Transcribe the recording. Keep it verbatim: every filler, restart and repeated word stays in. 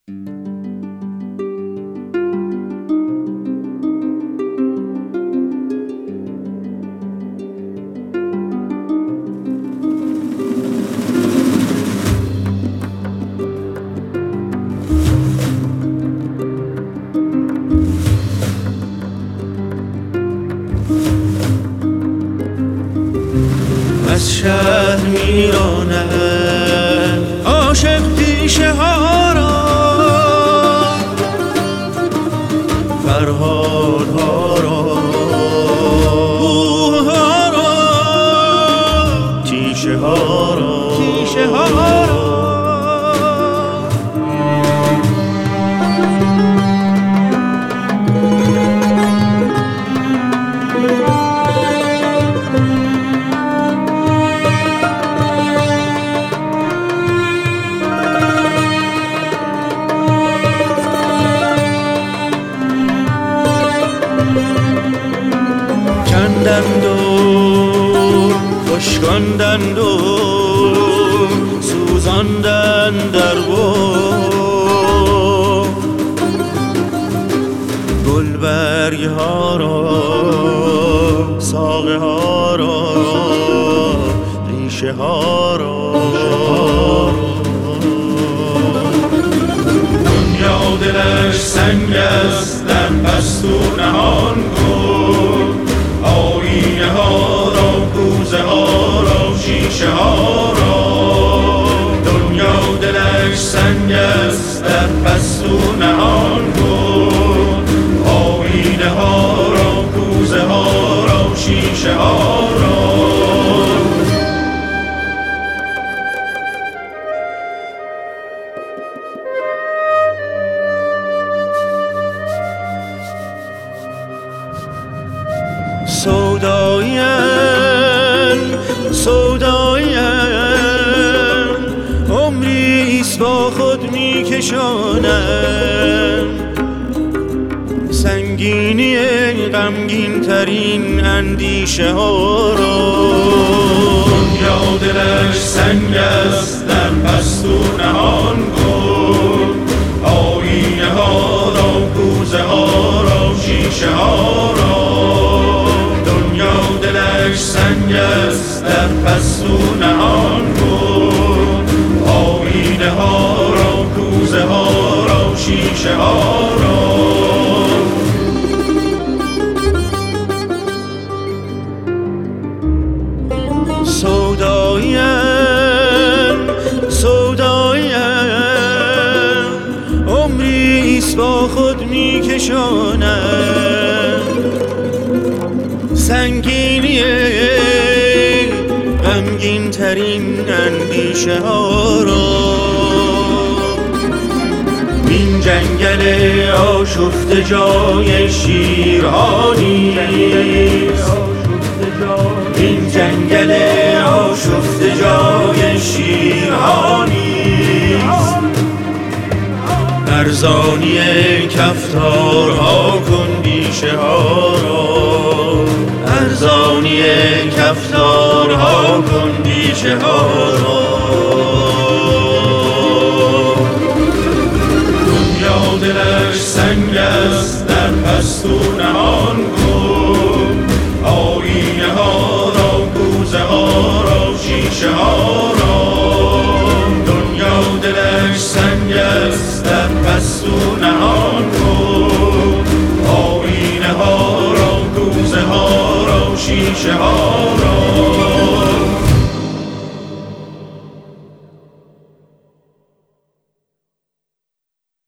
از شهر میرانند عاشق پیشه ها را، فرهاد ها را، کوه ها را، تیشه ها را، تیشه ها را. کندند و خشکاندند و سوزاندند در باد، گلبرگ ها را، ساقه ها را، ریشه ها را. دنیا دلش سنگ است در پستو نهان کن، آینه ها را، کوزه ها را، شیشه ها را. دنیا دلش سنگ است در پستو نهان کن، آینه ها را، کوزه ها را، شیشه ها را. سودایم سودایم عمریست با خود میکشانم، سنگینی غمگین ترین اندیشه ها را. دنیا دلش سنگ است در پستو نهان کن، آینه ها را، کوزه ها را، شیشه ها را. دلش سنگ است در پستو نهان کن، آینه ها را، کوزه ها را، شیشه ها را. سودایم سودایم عمریست با خود میکشانم، سنگینی غمگین ترین اندیشه ها را. این جنگل آشفته جای شیرها نیست، این جنگل آشفته جای شیرها نیست. ارزانی کفتارها کن بیشه ها را، ارزانی کفتارها کن بیشه ها را. دنیا دلش سنگ است در پستو نهان کن، آینه ها را، کوزه ها را، شیشه ها را. دنیا دلش سنگ است در پستو نهان کن، آینه ها را، کوزه ها را، شیشه ها را.